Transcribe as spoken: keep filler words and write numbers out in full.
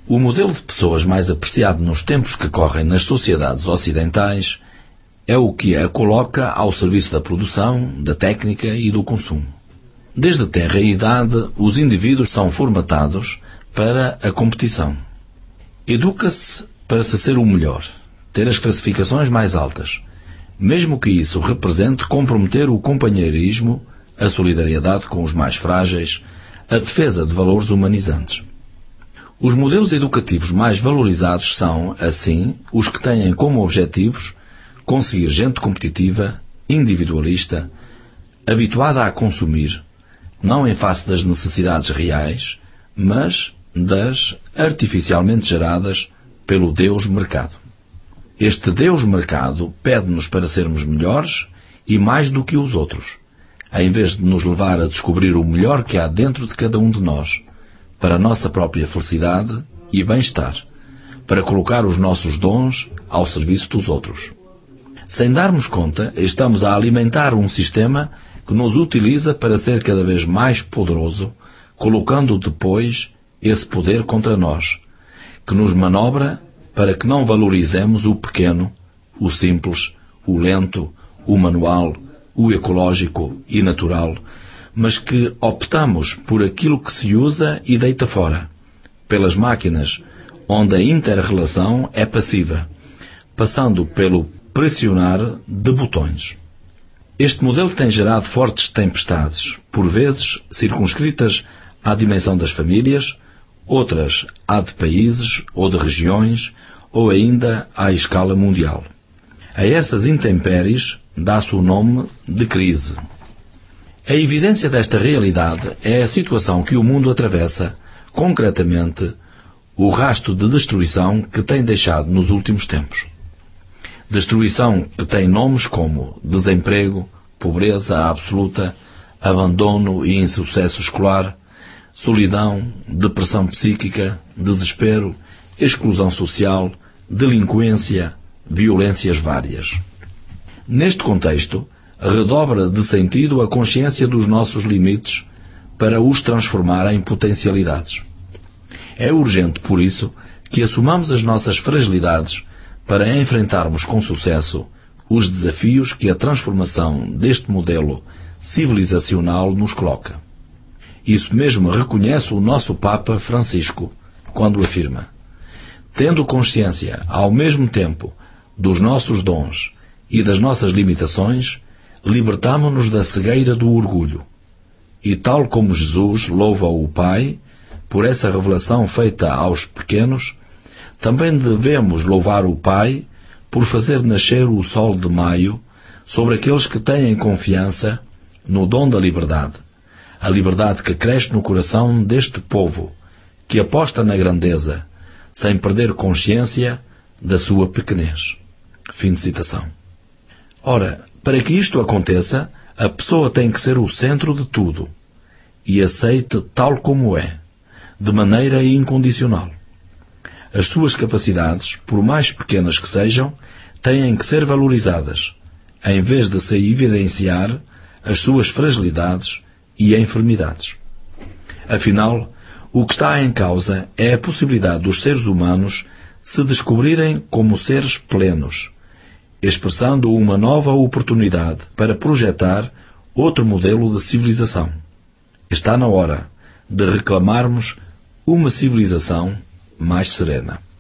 O modelo de pessoas mais apreciado nos tempos que correm nas sociedades ocidentais é o que a coloca ao serviço da produção, da técnica e do consumo. Desde a tenra idade, os indivíduos são formatados para a competição. Educa-se para se ser o melhor, ter as classificações mais altas, mesmo que isso represente comprometer o companheirismo, a solidariedade com os mais frágeis, a defesa de valores humanizantes. Os modelos educativos mais valorizados são, assim, os que têm como objetivos conseguir gente competitiva, individualista, habituada a consumir, não em face das necessidades reais, mas das artificialmente geradas pelo Deus Mercado. Este Deus Mercado pede-nos para sermos melhores e mais do que os outros, em vez de nos levar a descobrir o melhor que há dentro de cada um de nós, para a nossa própria felicidade e bem-estar, para colocar os nossos dons ao serviço dos outros. Sem darmos conta, estamos a alimentar um sistema que nos utiliza para ser cada vez mais poderoso, colocando depois esse poder contra nós, que nos manobra para que não valorizemos o pequeno, o simples, o lento, o manual, o ecológico e natural, mas que optamos por aquilo que se usa e deita fora, pelas máquinas, onde a inter-relação é passiva, passando pelo pressionar de botões. Este modelo tem gerado fortes tempestades, por vezes circunscritas à dimensão das famílias, outras à de países ou de regiões, ou ainda à escala mundial. A essas intempéries dá-se o nome de crise. A evidência desta realidade é a situação que o mundo atravessa, concretamente, o rastro de destruição que tem deixado nos últimos tempos. Destruição que tem nomes como desemprego, pobreza absoluta, abandono e insucesso escolar, solidão, depressão psíquica, desespero, exclusão social, delinquência, violências várias. Neste contexto, redobra de sentido a consciência dos nossos limites para os transformar em potencialidades. É urgente, por isso, que assumamos as nossas fragilidades para enfrentarmos com sucesso os desafios que a transformação deste modelo civilizacional nos coloca. Isso mesmo reconhece o nosso Papa Francisco, quando afirma: tendo consciência, ao mesmo tempo, dos nossos dons e das nossas limitações, libertamo-nos da cegueira do orgulho. E tal como Jesus louva o Pai por essa revelação feita aos pequenos, também devemos louvar o Pai por fazer nascer o sol de maio sobre aqueles que têm confiança no dom da liberdade, a liberdade que cresce no coração deste povo, que aposta na grandeza, sem perder consciência da sua pequenez. Fim de citação. Ora, para que isto aconteça, a pessoa tem que ser o centro de tudo e aceite tal como é, de maneira incondicional. As suas capacidades, por mais pequenas que sejam, têm que ser valorizadas, em vez de se evidenciar as suas fragilidades e enfermidades. Afinal, o que está em causa é a possibilidade dos seres humanos se descobrirem como seres plenos, expressando uma nova oportunidade para projetar outro modelo de civilização. Está na hora de reclamarmos uma civilização mais serena.